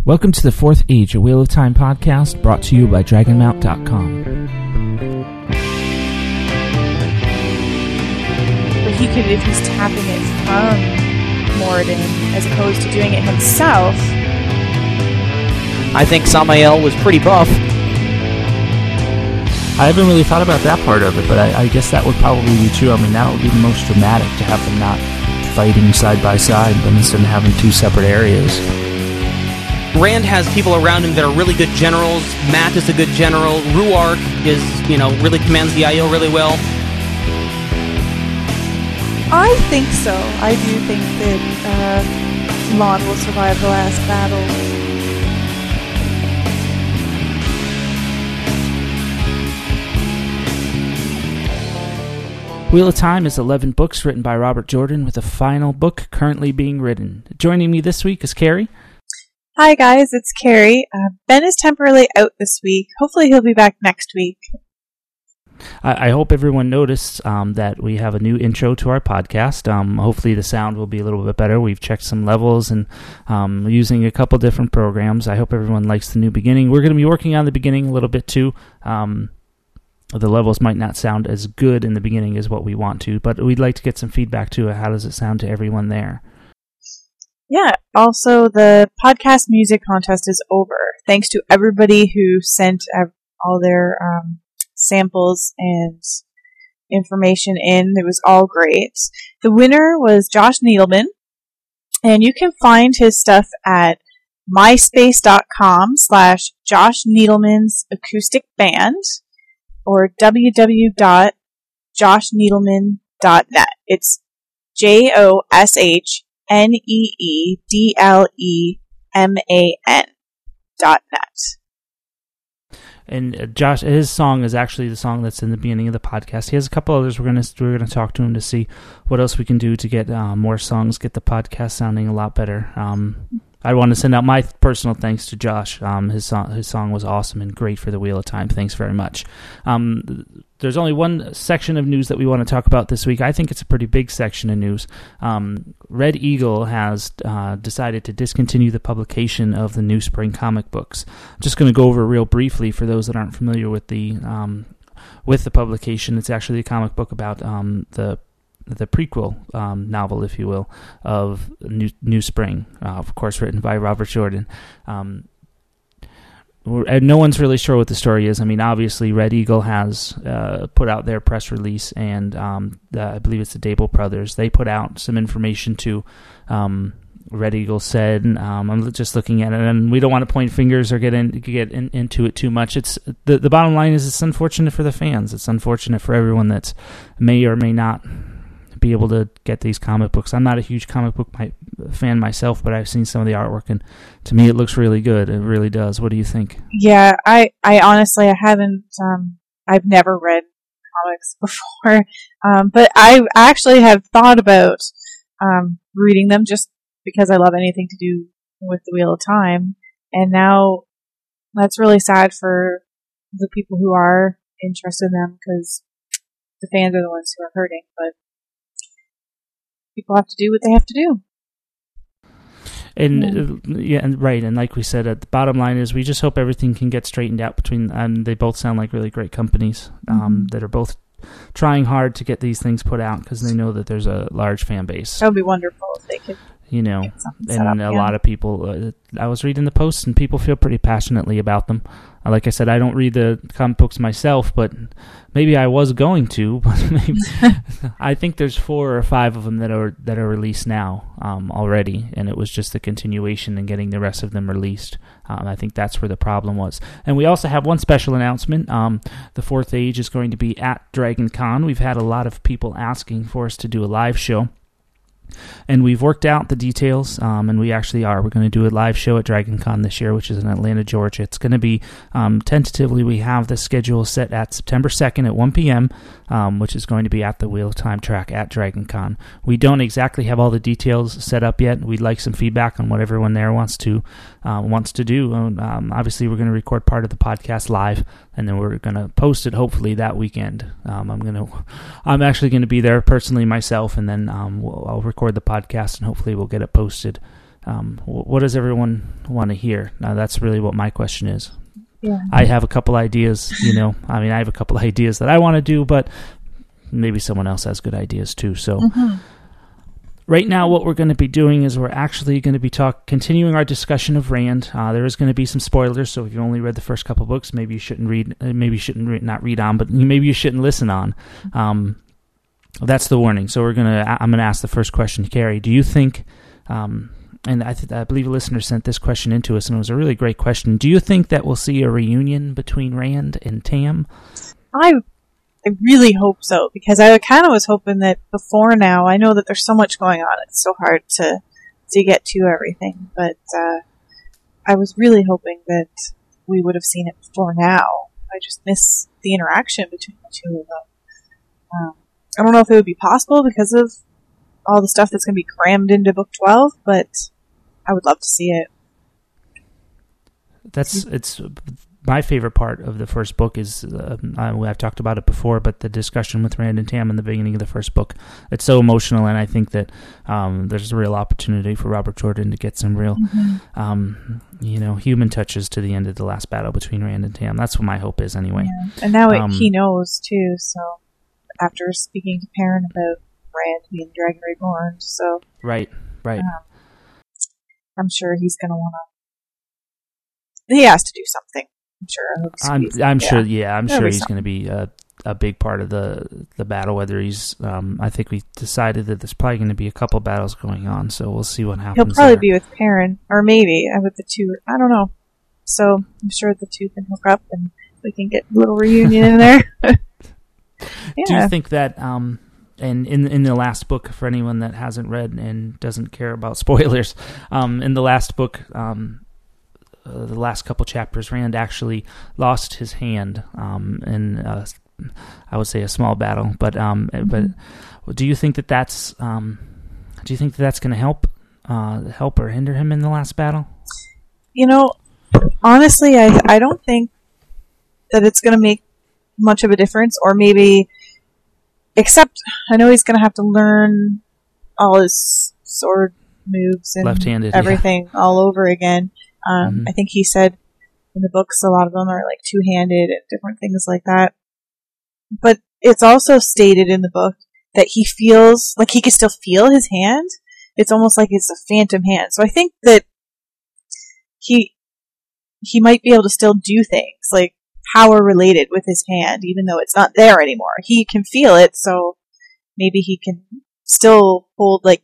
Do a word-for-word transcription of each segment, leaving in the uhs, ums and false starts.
Welcome to the Fourth Age, a Wheel of Time podcast brought to you by Dragon Mount dot com. But he could, if he's tapping it from Moradin as opposed to doing it himself. I think Samael was pretty buff. I haven't really thought about that part of it, but I, I guess that would probably be true. I mean, that would be the most dramatic to have them not fighting side by side, but instead of having two separate areas. Rand has people around him that are really good generals. Matt is a good general. Ruark is, you know, really commands the I O really well. I think so. I do think that uh, Lon will survive the last battle. Wheel of Time is eleven books written by Robert Jordan, with a final book currently being written. Joining me this week is Carrie. Hi guys, it's Carrie. Uh, Ben is temporarily out this week. Hopefully he'll be back next week. I, I hope everyone noticed um, that we have a new intro to our podcast. Um, hopefully the sound will be a little bit better. We've checked some levels and um, using a couple different programs. I hope everyone likes the new beginning. We're going to be working on the beginning a little bit too. Um, the levels might not sound as good in the beginning as what we want to, but we'd like to get some feedback too. How does it sound to everyone there? Yeah, also the podcast music contest is over. Thanks to everybody who sent all their um, samples and information in. It was all great. The winner was Josh Needleman, and you can find his stuff at myspace.com slash Josh Needleman's Acoustic Band or w w w dot josh needleman dot net. It's J O S H N E E D L E M A N dot net. And uh, Josh, his song is actually the song that's in the beginning of the podcast. He has a couple others. We're gonna we're gonna talk to him to see what else we can do to get uh, more songs, get the podcast sounding a lot better. Um, I want to send out my personal thanks to Josh. Um, his song his song was awesome and great for the Wheel of Time. Thanks very much. Um, there's only one section of news that we want to talk about this week. I think it's a pretty big section of news. Um, Red Eagle has uh, decided to discontinue the publication of the New Spring comic books. I'm just going to go over real briefly for those that aren't familiar with the um, with the publication. It's actually a comic book about um, the the prequel um, novel, if you will, of New, New Spring, uh, of course written by Robert Jordan. Um, and no one's really sure what the story is. I mean, obviously, Red Eagle has uh, put out their press release, and um, the, I believe it's the Dable brothers. They put out some information to um, Red Eagle said. Um, I'm just looking at it, and we don't want to point fingers or get in, get in, into it too much. It's the the bottom line is it's unfortunate for the fans. It's unfortunate for everyone that may or may not be able to get these comic books. I'm not a huge comic book my, fan myself, but I've seen some of the artwork, and to me it looks really good. It really does. What do you think? Yeah, I, I honestly, I haven't, um, I've never read comics before, um, but I actually have thought about um, reading them just because I love anything to do with the Wheel of Time, and now that's really sad for the people who are interested in them, because the fans are the ones who are hurting, but people have to do what they have to do. And yeah. Uh, yeah, and right, and like we said, uh, the bottom line is we just hope everything can get straightened out between. And they both sound like really great companies um, mm-hmm. that are both trying hard to get these things put out because they know that there's a large fan base. That would be wonderful if they could. You know, and a yeah. lot of people. Uh, I was reading the posts, and people feel pretty passionately about them. Uh, like I said, I don't read the comic books myself, but maybe I was going to. But maybe I think there's four or five of them that are that are released now um, already, and it was just the continuation and getting the rest of them released. Um, I think that's where the problem was. And we also have one special announcement. Um, the Fourth Age is going to be at Dragon Con. We've had a lot of people asking for us to do a live show. And we've worked out the details, um, and we actually are. We're going to do a live show at Dragon Con this year, which is in Atlanta, Georgia. It's going to be, um, tentatively, we have the schedule set at September second at one p.m., um, which is going to be at the Wheel of Time track at Dragon Con. We don't exactly have all the details set up yet. We'd like some feedback on what everyone there wants to uh, wants to do. Um, obviously, we're going to record part of the podcast live, and then we're going to post it hopefully that weekend. Um, I'm going to, I'm actually going to be there personally myself, and then um, we'll, I'll record the podcast, and hopefully we'll get it posted um, what does everyone want to hear? Now, that's really what my question is. Yeah. I have a couple ideas, you know. I mean, I have a couple ideas that I want to do, but maybe someone else has good ideas too. So mm-hmm. right now what we're going to be doing is we're actually going to be talk continuing our discussion of Rand. Uh, there is going to be some spoilers, so if you only read the first couple books, maybe you shouldn't read, maybe you shouldn't re- not read on, but maybe you shouldn't listen on. Um, that's the warning. So we're gonna. I'm gonna ask the first question to Carrie. Do you think? Um, And I, th- I believe a listener sent this question into us, and it was a really great question. Do you think that we'll see a reunion between Rand and Tam? I, I really hope so, because I kind of was hoping that before now. I know that there's so much going on; it's so hard to to get to everything. But uh, I was really hoping that we would have seen it before now. I just miss the interaction between the two of them. Um, I don't know if it would be possible because of all the stuff that's going to be crammed into book twelve, but I would love to see it. That's it's my favorite part of the first book is uh, I, I've talked about it before, but the discussion with Rand and Tam in the beginning of the first book, it's so emotional, and I think that um, there's a real opportunity for Robert Jordan to get some real, mm-hmm. um, you know, human touches to the end of the last battle between Rand and Tam. That's what my hope is, anyway. Yeah. And now um, it, he knows too. So after speaking to Perrin about Rand being Dragon Reborn, so right, right. Um, I'm sure he's going to want to. He has to do something. I'm sure. I'm, I'm yeah. sure. Yeah, I'm There'll sure he's going to be a, a big part of the the battle. Whether he's, um, I think we decided that there's probably going to be a couple battles going on, so we'll see what happens. He'll probably there. be with Perrin, or maybe uh, with the two. I don't know. So I'm sure the two can hook up, and we can get a little reunion in there. Yeah. Do you think that? Um, And in in the last book, for anyone that hasn't read and doesn't care about spoilers, um, in the last book, um, uh, the last couple chapters, Rand actually lost his hand um, in, uh, I would say, a small battle. But um, mm-hmm. but do you think that that's um, do you think that that's going to help uh, help or hinder him in the last battle? You know, honestly, I I don't think that it's going to make much of a difference, or maybe. Except, I know he's going to have to learn all his sword moves and Left-handed, everything yeah. all over again. Um, mm-hmm. I think he said in the books a lot of them are like two-handed and different things like that. But it's also stated in the book that he feels, like he can still feel his hand. It's almost like it's a phantom hand. So I think that he he might be able to still do things, like power related with his hand, even though it's not there anymore. He can feel it, so maybe he can still hold, like,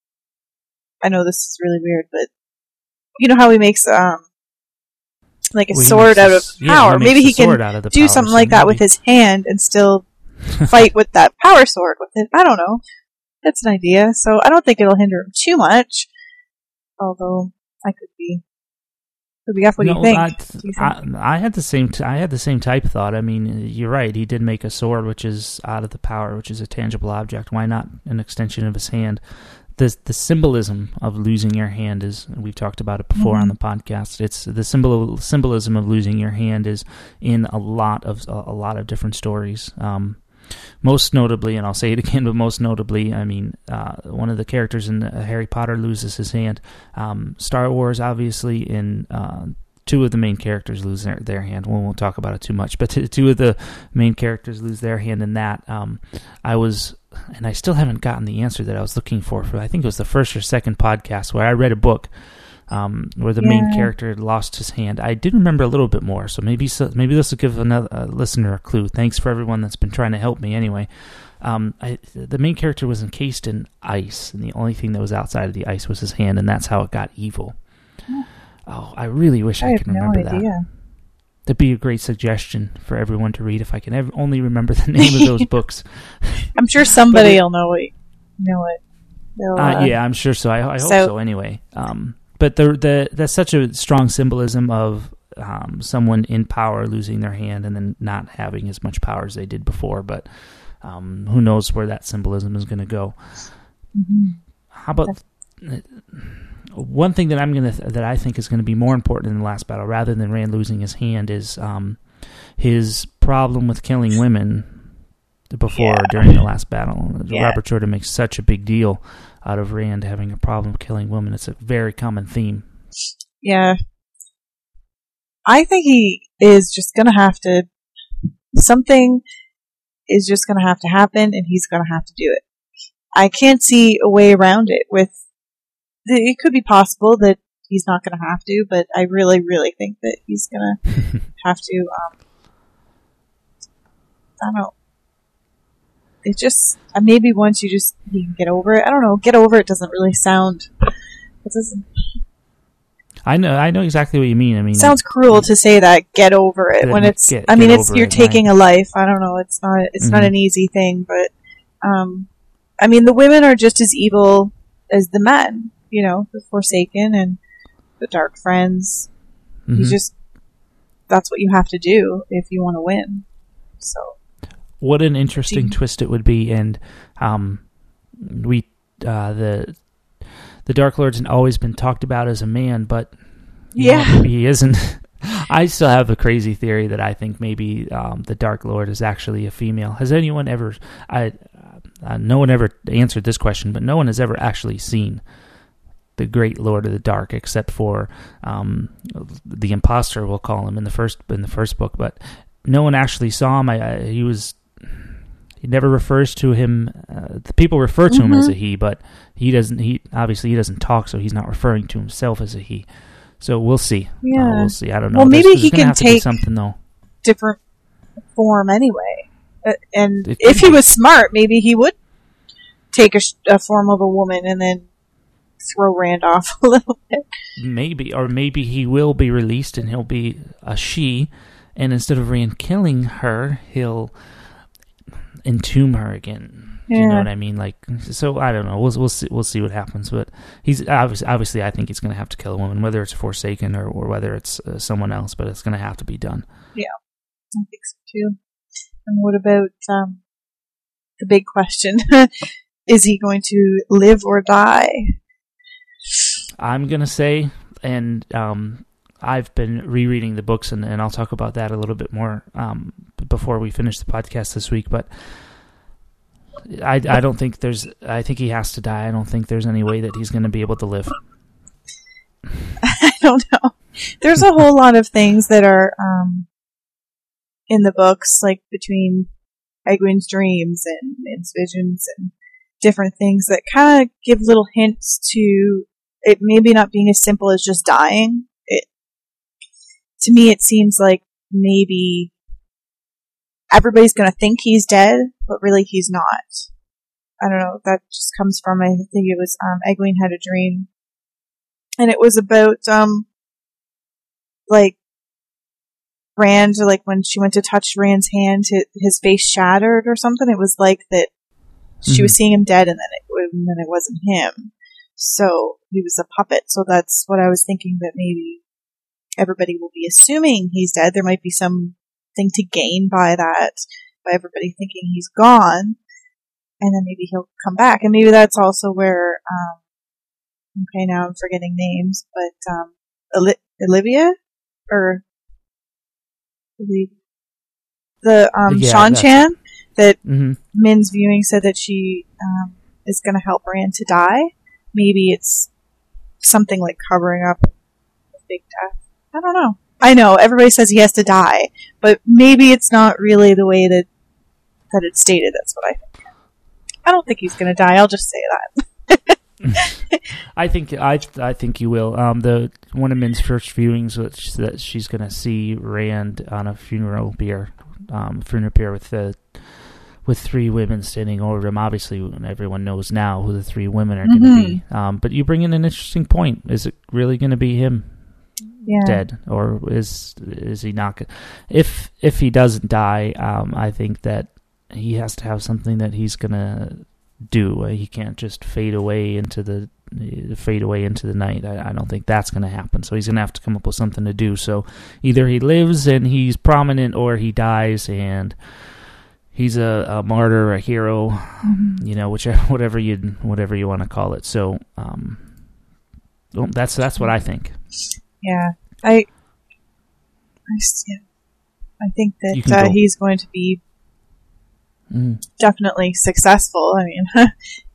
I know this is really weird, but you know how he makes um like a well, sword out of yeah, power. he maybe he can do power, something so like maybe. that with his hand and still fight with that power sword with it. I don't know. That's an idea. So I don't think it'll hinder him too much. Although I could be What do you no, think? I, do you think? I, I had the same. T- I had the same type of thought. I mean, you're right. He did make a sword, which is out of the power, which is a tangible object. Why not an extension of his hand? The the symbolism of losing your hand is. We've talked about it before mm-hmm. on the podcast. It's the symbol symbolism of losing your hand is in a lot of a, a lot of different stories. Um, Most notably, and I'll say it again, but most notably, I mean, uh, one of the characters in uh, Harry Potter loses his hand. Um, Star Wars, obviously, in uh, two of the main characters lose their, their hand. We won't talk about it too much, but t- two of the main characters lose their hand in that. Um, I was, and I still haven't gotten the answer that I was looking for, for I think it was the first or second podcast where I read a book Um, where the yeah. main character lost his hand. I did remember a little bit more, so maybe so, maybe this will give another uh, listener a clue. Thanks for everyone that's been trying to help me anyway. Um, I, the main character was encased in ice, and the only thing that was outside of the ice was his hand, and that's how it got evil. Oh, oh I really wish I, I could remember no idea. that. That'd be a great suggestion for everyone to read if I can ever only remember the name of those books. I'm sure somebody it, will know it. Know it. Uh, uh, yeah, I'm sure so. I, I hope so, so anyway. Um, But the the that's such a strong symbolism of um, someone in power losing their hand and then not having as much power as they did before. But um, who knows where that symbolism is going to go? Mm-hmm. How about one thing that I'm gonna th- that I think is going to be more important in the last battle, rather than Rand losing his hand, is um, his problem with killing women before yeah. or during the last battle. Yeah. Robert Jordan makes such a big deal out of Rand having a problem killing women. It's a very common theme. Yeah. I think he is just going to have to, something is just going to have to happen, and he's going to have to do it. I can't see a way around it. With the, it could be possible that he's not going to have to, but I really, really think that he's going to have to, um, I don't know. It just, uh, maybe once you just, you can get over it. I don't know, get over it doesn't really sound, it doesn't. I know, I know exactly what you mean. I mean, it sounds cruel to say that, get over it, when it's, get, I mean, get it's, you're it, taking right? a life. I don't know, it's not, it's mm-hmm. not an easy thing, but, um, I mean, the women are just as evil as the men, you know, the Forsaken and the Dark Friends. Mm-hmm. You just, that's what you have to do if you want to win. So. What an interesting Gee. twist it would be, and um, we, uh, the, the Dark Lord's always been talked about as a man, but you yeah, know, he isn't. I still have a crazy theory that I think maybe um, the Dark Lord is actually a female. Has anyone ever? I, uh, no one ever answered this question, but no one has ever actually seen the Great Lord of the Dark, except for um, the imposter, we'll call him in the first in the first book. But no one actually saw him. I, I, he was. He never refers to him. Uh, the people refer to mm-hmm. him as a he, but he doesn't. He obviously he doesn't talk, so he's not referring to himself as a he. So we'll see. Yeah, uh, we'll see. I don't know. Well, maybe there's, there's he can have to take be something though. Different form anyway. Uh, and it if he be. was smart, maybe he would take a, a form of a woman and then throw Rand off a little bit. Maybe, or maybe he will be released and he'll be a she, and instead of Rand killing her, he'll entomb her again. Yeah. Do you know what I mean? Like, so I don't know. We'll we'll see. We'll see what happens. But he's obviously, obviously I think he's going to have to kill a woman, whether it's Forsaken or, or whether it's uh, someone else. But it's going to have to be done. Yeah, I think so too. And what about um, the big question? Is he going to live or die? I'm going to say, and um, I've been rereading the books, and, and I'll talk about that a little bit more um, before we finish the podcast this week. But I, I don't think there's. I think he has to die. I don't think there's any way that he's going to be able to live. I don't know. There's a whole lot of things that are um, in the books, like between Egwene's dreams and Min's visions and different things that kind of give little hints to it maybe not being as simple as just dying. It, to me, it seems like maybe everybody's going to think he's dead, but really he's not. I don't know. That just comes from, I think it was um, Egwene had a dream, and it was about um, like Rand, like when she went to touch Rand's hand, his, his face shattered or something. It was like that she mm-hmm. was seeing him dead, and then it and then it wasn't him. So he was a puppet. So that's what I was thinking, that maybe everybody will be assuming he's dead. There might be something to gain by that, by everybody thinking he's gone, and then maybe he'll come back. And maybe that's also where, um, okay, now I'm forgetting names, but um, Oli- Olivia? Or the um, yeah, Shan-Chan that mm-hmm. Min's viewing said that she um, is going to help Rand to die. Maybe it's something like covering up a big death. I don't know. I know everybody says he has to die, but maybe it's not really the way that that it's stated. That's what I think. I don't think he's going to die. I'll just say that. I think I I think you will. Um, the one of Min's first viewings was that she's going to see Rand on a funeral bier, um, funeral bier with the with three women standing over him. Obviously, everyone knows now who the three women are mm-hmm. going to be. Um, but you bring in an interesting point. Is it really going to be him yeah. dead, or is is he not? If if he doesn't die, um, I think that he has to have something that he's going to do. He can't just fade away into the fade away into the night. I, I don't think that's going to happen. So he's going to have to come up with something to do. So either he lives and he's prominent, or he dies and he's a, a martyr, a hero, mm-hmm. you know, whichever whatever you whatever you want to call it. So um, well, that's that's what I think. Yeah, I, I, yeah. I think that uh, he's going to be Mm. definitely successful. I mean,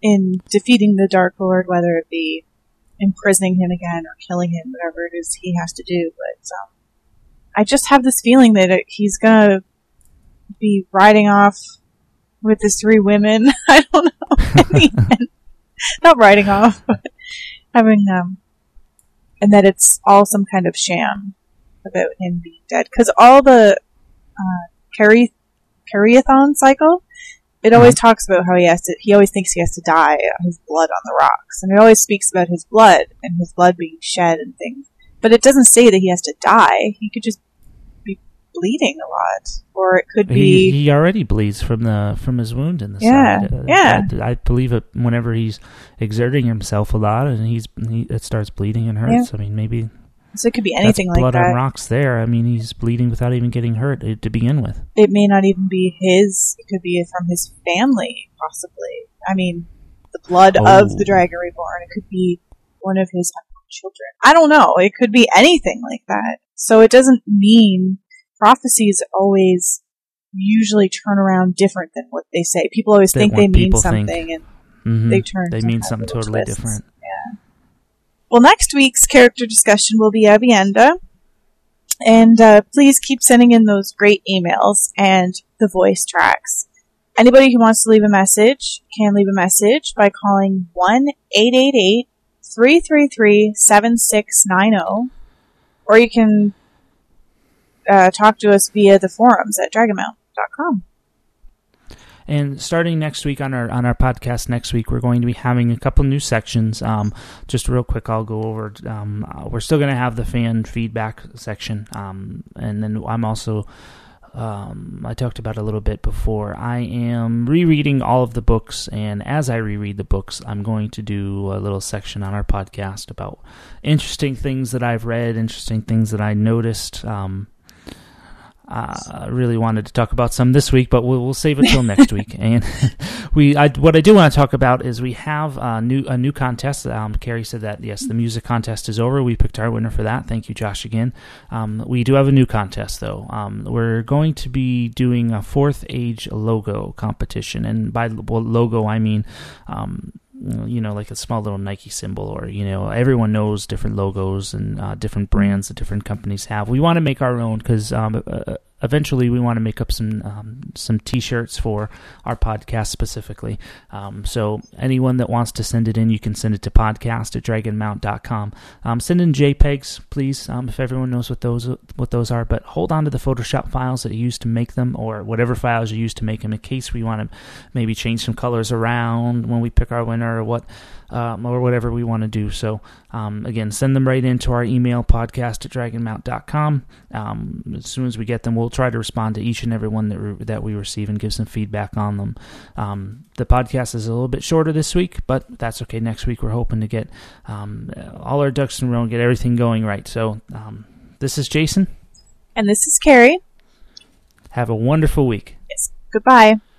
in defeating the Dark Lord, whether it be imprisoning him again or killing him, whatever it is he has to do. But um, I just have this feeling that it, he's going to be riding off with the three women. I don't know. Not riding off, but having um, and that it's all some kind of sham about him being dead. Because all the uh, Carry Carryathon cycle, it always mm-hmm. talks about how he has to. He always thinks he has to die. His blood on the rocks, and it always speaks about his blood and his blood being shed and things. But it doesn't say that he has to die. He could just be bleeding a lot, or it could be he, he already bleeds from the from his wound in the yeah, side. Uh, yeah. I, I believe it whenever he's exerting himself a lot and he's he, it starts bleeding and hurts. Yeah. I mean, maybe so it could be anything that's like blood that. on rocks there. I mean, he's bleeding without even getting hurt to begin with. It may not even be his. It could be from his family, possibly. I mean, the blood oh. of the Dragon Reborn. It could be one of his children. I don't know. It could be anything like that. So it doesn't mean prophecies always usually turn around different than what they say. People always that think they mean something, think. and mm-hmm. they turn. They mean something totally twists. different. Yeah. Well, next week's character discussion will be Avienda. And uh, please keep sending in those great emails and the voice tracks. Anybody who wants to leave a message can leave a message by calling one eight eight eight, three three three, seven six nine zero, or you can uh, talk to us via the forums at dragonmount dot com. And starting next week on our on our podcast next week, we're going to be having a couple new sections. Um, just real quick, I'll go over. Um, uh, we're still going to have the fan feedback section, um, and then I'm also. Um, I talked about it a little bit before. I am rereading all of the books, and as I reread the books, I'm going to do a little section on our podcast about interesting things that I've read, interesting things that I noticed. Um, I really wanted to talk about some this week, but we'll, we'll save it till next week. And we, I, what I do want to talk about is we have a new a new contest. Um, Carrie said that yes, the music contest is over. We picked our winner for that. Thank you, Josh, again. Um, we do have a new contest though. Um, we're going to be doing a Fourth Age logo competition, and by logo I mean. Um, you know, like a small little Nike symbol, or, you know, everyone knows different logos and uh, different brands that different companies have. We want to make our own because um, uh, eventually we want to make up some um, some T-shirts for our podcast specifically. Um, so anyone that wants to send it in, you can send it to podcast at dragonmount dot com. Um, send in JPEGs, please, um, if everyone knows what those what those are. But hold on to the Photoshop files that you used to make them, or whatever files you used to make them, in case we want to maybe change some colors around when we pick our winner, or what, um, or whatever we want to do. So um, again, send them right into our email, podcast at dragonmount dot com. Um, as soon as we get them, we'll try to respond to each and every one that, re- that we receive and give some feedback on them. Um, the podcast is a little bit shorter this week, but that's okay. Next week, we're hoping to get um, all our ducks in a row and get everything going right. So um, this is Jason. And this is Carrie. Have a wonderful week. Yes. Goodbye.